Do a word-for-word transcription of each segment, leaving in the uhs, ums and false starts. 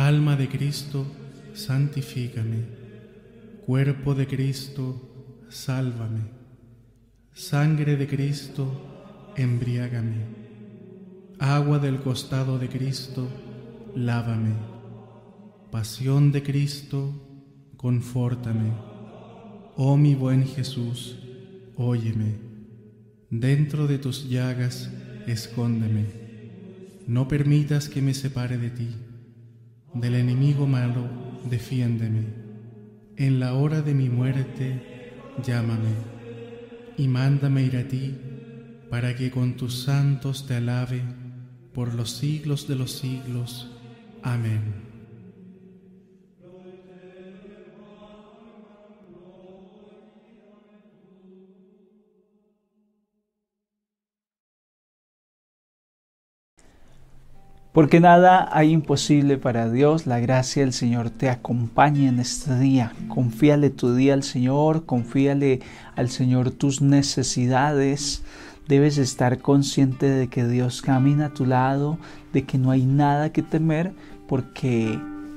Alma de Cristo, santifícame. Cuerpo de Cristo, sálvame. Sangre de Cristo, embriágame. Agua del costado de Cristo, lávame. Pasión de Cristo, confórtame. Oh mi buen Jesús, óyeme. Dentro de tus llagas, escóndeme. No permitas que me separe de ti. Del enemigo malo, defiéndeme. En la hora de mi muerte, llámame. Y mándame ir a ti, para que con tus santos te alabe por los siglos de los siglos. Amén. Porque nada hay imposible para Dios. La gracia del Señor te acompañe en este día. Confíale tu día al Señor, confíale al Señor tus necesidades. Debes estar consciente de que Dios camina a tu lado, de que no hay nada que temer, porque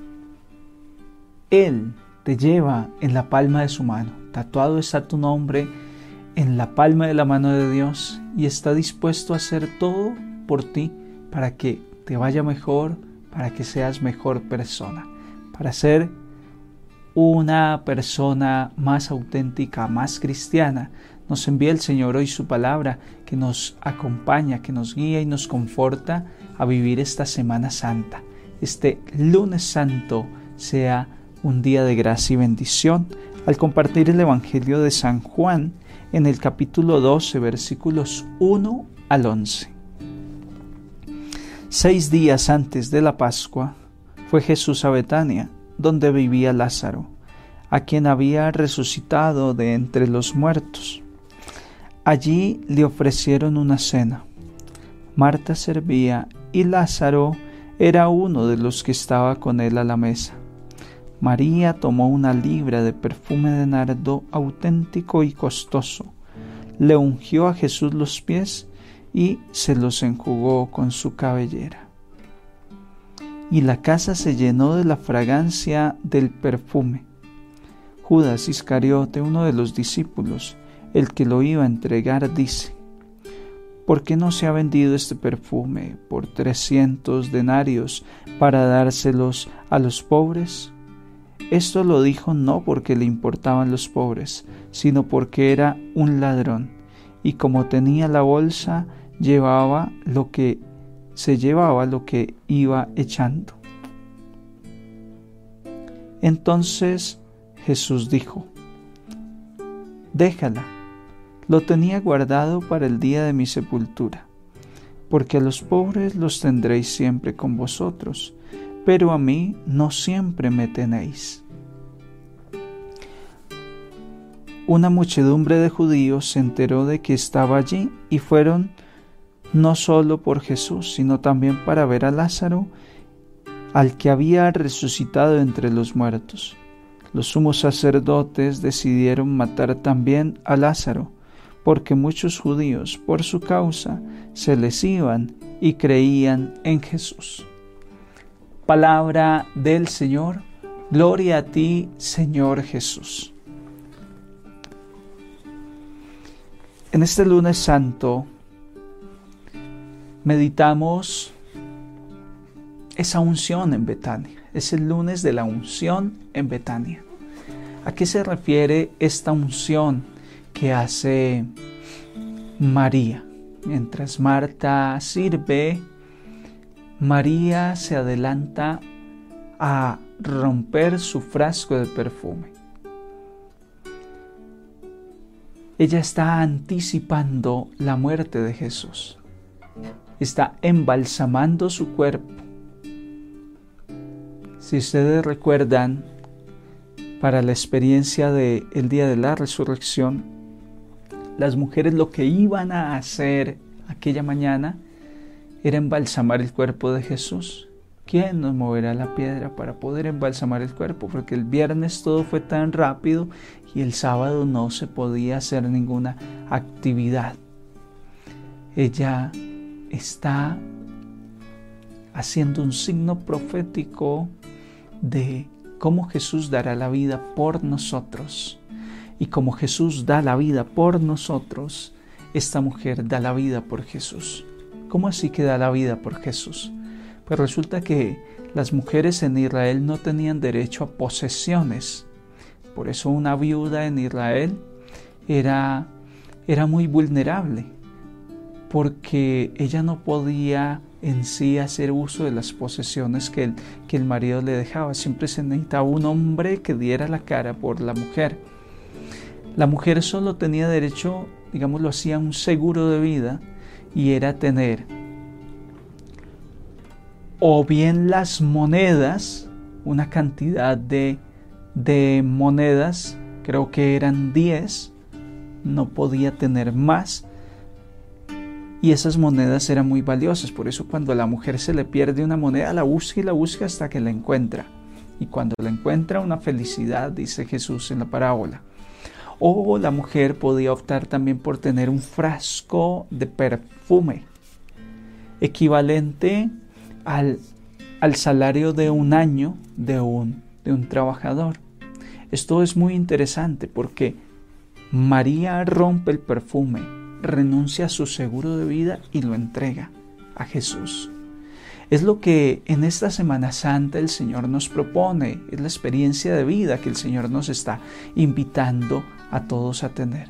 Él te lleva en la palma de su mano. Tatuado está tu nombre en la palma de la mano de Dios y está dispuesto a hacer todo por ti para que te vaya mejor, para que seas mejor persona, para ser una persona más auténtica, más cristiana. Nos envía el Señor hoy su palabra que nos acompaña, que nos guía y nos conforta a vivir esta Semana Santa. Este lunes santo sea un día de gracia y bendición al compartir el Evangelio de San Juan en el capítulo doce, versículos uno al once. Seis días antes de la Pascua fue Jesús a Betania, donde vivía Lázaro, a quien había resucitado de entre los muertos. Allí le ofrecieron una cena. Marta servía y Lázaro era uno de los que estaba con él a la mesa. María tomó una libra de perfume de nardo auténtico y costoso, le ungió a Jesús los pies y se los enjugó con su cabellera. Y la casa se llenó de la fragancia del perfume. Judas Iscariote, uno de los discípulos, el que lo iba a entregar, dice: ¿por qué no se ha vendido este perfume por trescientos denarios para dárselos a los pobres? Esto lo dijo no porque le importaban los pobres, sino porque era un ladrón, y como tenía la bolsa, llevaba lo que se llevaba lo que iba echando. Entonces Jesús dijo: déjala, lo tenía guardado para el día de mi sepultura, porque a los pobres los tendréis siempre con vosotros, pero a mí no siempre me tenéis. Una muchedumbre de judíos se enteró de que estaba allí y fueron no solo por Jesús, sino también para ver a Lázaro, al que había resucitado entre los muertos. Los sumos sacerdotes decidieron matar también a Lázaro, porque muchos judíos por su causa se les iban y creían en Jesús. Palabra del Señor. Gloria a ti, Señor Jesús. En este lunes santo meditamos esa unción en Betania. Es el lunes de la unción en Betania. ¿A qué se refiere esta unción que hace María? Mientras Marta sirve, María se adelanta a romper su frasco de perfume. Ella está anticipando la muerte de Jesús. Está embalsamando su cuerpo. Si ustedes recuerdan, para la experiencia del día de la resurrección, las mujeres lo que iban a hacer aquella mañana era embalsamar el cuerpo de Jesús. ¿Quién nos moverá la piedra para poder embalsamar el cuerpo? Porque el viernes todo fue tan rápido y el sábado no se podía hacer ninguna actividad. Ella está haciendo un signo profético de cómo Jesús dará la vida por nosotros. Y como Jesús da la vida por nosotros, esta mujer da la vida por Jesús. ¿Cómo así que da la vida por Jesús? Pues resulta que las mujeres en Israel no tenían derecho a posesiones. Por eso una viuda en Israel era, era muy vulnerable, porque ella no podía en sí hacer uso de las posesiones que el, que el marido le dejaba. Siempre se necesitaba un hombre que diera la cara por la mujer. La mujer solo tenía derecho, digámoslo así, a un seguro de vida, y era tener o bien las monedas, una cantidad de, de monedas, creo que eran diez, no podía tener más, y esas monedas eran muy valiosas. Por eso cuando a la mujer se le pierde una moneda, la busca y la busca hasta que la encuentra, y cuando la encuentra, una felicidad, dice Jesús en la parábola. O la mujer podía optar también por tener un frasco de perfume, equivalente al, al salario de un año de un, de un trabajador. Esto es muy interesante porque María rompe el perfume, renuncia a su seguro de vida y lo entrega a Jesús. Es lo que en esta Semana Santa el Señor nos propone, es la experiencia de vida que el Señor nos está invitando a todos a tener.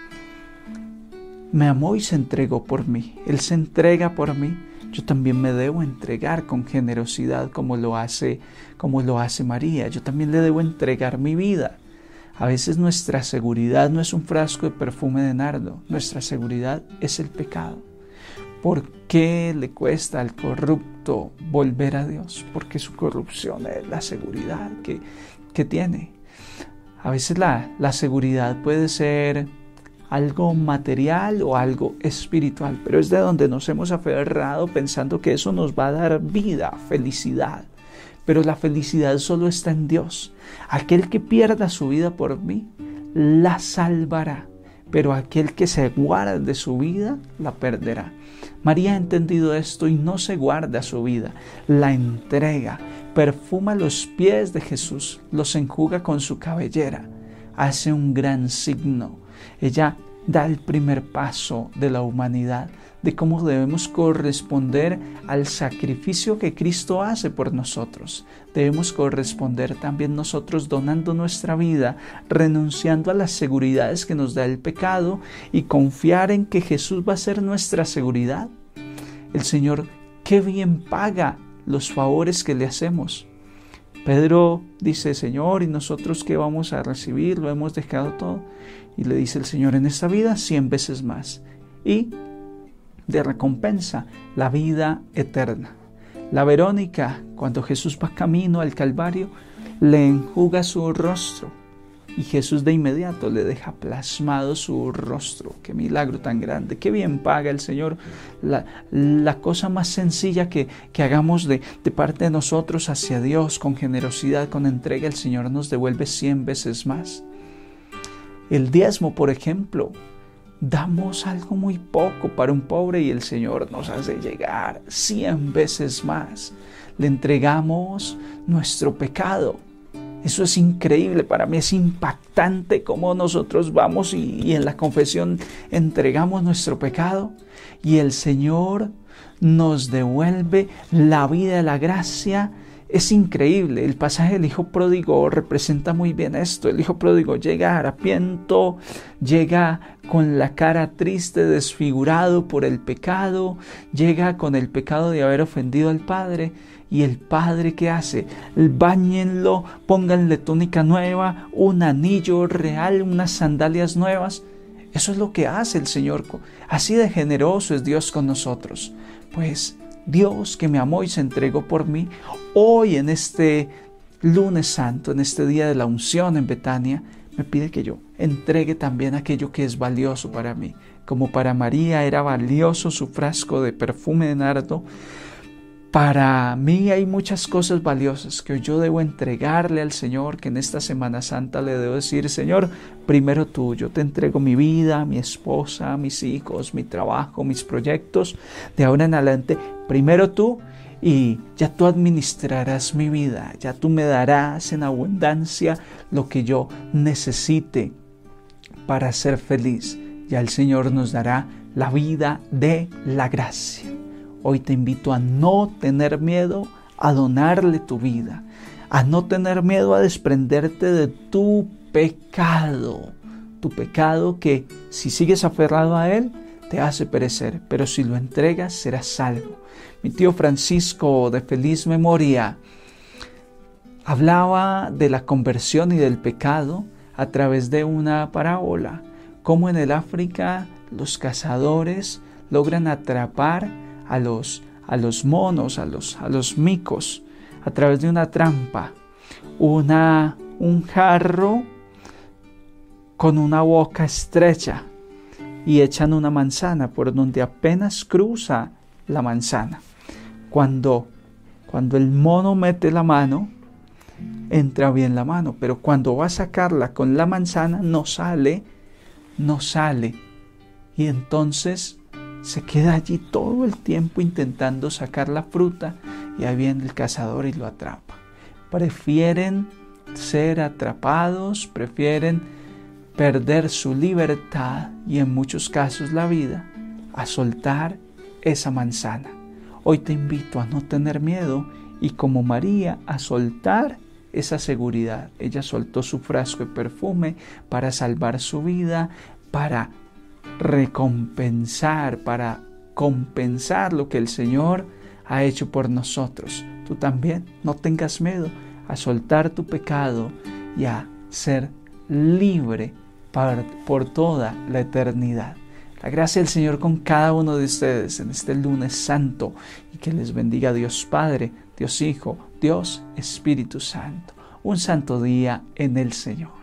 Me amó y se entregó por mí. Él se entrega por mí. Yo también me debo entregar con generosidad como lo hace, como lo hace María. Yo también le debo entregar mi vida. A veces nuestra seguridad no es un frasco de perfume de nardo. Nuestra seguridad es el pecado. ¿Por qué le cuesta al corrupto volver a Dios? Porque su corrupción es la seguridad que, que tiene. A veces la, la seguridad puede ser algo material o algo espiritual, pero es de donde nos hemos aferrado pensando que eso nos va a dar vida, felicidad. Pero la felicidad solo está en Dios. Aquel que pierda su vida por mí, la salvará. Pero aquel que se guarde su vida, la perderá. María ha entendido esto y no se guarda su vida, la entrega, perfuma los pies de Jesús, los enjuga con su cabellera, hace un gran signo. Ella da el primer paso de la humanidad, de cómo debemos corresponder al sacrificio que Cristo hace por nosotros. Debemos corresponder también nosotros donando nuestra vida, renunciando a las seguridades que nos da el pecado y confiar en que Jesús va a ser nuestra seguridad. El Señor, qué bien paga los favores que le hacemos. Pedro dice, Señor, ¿y nosotros qué vamos a recibir? Lo hemos dejado todo. Y le dice el Señor, en esta vida cien veces más. Y de recompensa, la vida eterna. La Verónica, cuando Jesús va camino al Calvario, le enjuga su rostro y Jesús de inmediato le deja plasmado su rostro. ¡Qué milagro tan grande! ¡Qué bien paga el Señor! La, la cosa más sencilla que, que hagamos de, de parte de nosotros hacia Dios, con generosidad, con entrega, el Señor nos devuelve cien veces más. El diezmo, por ejemplo, damos algo muy poco para un pobre y el Señor nos hace llegar cien veces más. Le entregamos nuestro pecado. Eso es increíble, para mí es impactante cómo nosotros vamos y, y en la confesión entregamos nuestro pecado y el Señor nos devuelve la vida de la gracia. Es increíble. El pasaje del hijo pródigo representa muy bien esto. El hijo pródigo llega harapiento, llega con la cara triste, desfigurado por el pecado, llega con el pecado de haber ofendido al Padre. Y el Padre, ¿qué hace? Báñenlo, pónganle túnica nueva, un anillo real, unas sandalias nuevas. Eso es lo que hace el Señor. Así de generoso es Dios con nosotros. Pues Dios, que me amó y se entregó por mí, hoy en este lunes santo, en este día de la unción en Betania, me pide que yo entregue también aquello que es valioso para mí. Como para María era valioso su frasco de perfume de nardo, para mí hay muchas cosas valiosas que yo debo entregarle al Señor, que en esta Semana Santa le debo decir, Señor, primero tú, yo te entrego mi vida, mi esposa, mis hijos, mi trabajo, mis proyectos, de ahora en adelante, primero tú, y ya tú administrarás mi vida, ya tú me darás en abundancia lo que yo necesite para ser feliz. Ya el Señor nos dará la vida de la gracia. Hoy te invito a no tener miedo a donarle tu vida, a no tener miedo a desprenderte de tu pecado, tu pecado que si sigues aferrado a él te hace perecer, pero si lo entregas serás salvo. Mi tío Francisco, de feliz memoria, hablaba de la conversión y del pecado a través de una parábola, cómo en el África los cazadores logran atrapar a los, a los monos, a los, a los micos, a través de una trampa, una, un jarro con una boca estrecha, y echan una manzana por donde apenas cruza la manzana. Cuando, cuando el mono mete la mano, entra bien la mano, pero cuando va a sacarla con la manzana no sale, no sale. Y entonces se queda allí todo el tiempo intentando sacar la fruta, y ahí viene el cazador y lo atrapa. Prefieren ser atrapados, prefieren perder su libertad y en muchos casos la vida, a soltar esa manzana. Hoy te invito a no tener miedo y, como María, a soltar esa seguridad. Ella soltó su frasco de perfume para salvar su vida, para recompensar, para compensar lo que el Señor ha hecho por nosotros. Tú también no tengas miedo a soltar tu pecado y a ser libre para, por toda la eternidad. La gracia del Señor con cada uno de ustedes en este lunes santo, y que les bendiga Dios Padre, Dios Hijo, Dios Espíritu Santo. Un santo día en el Señor.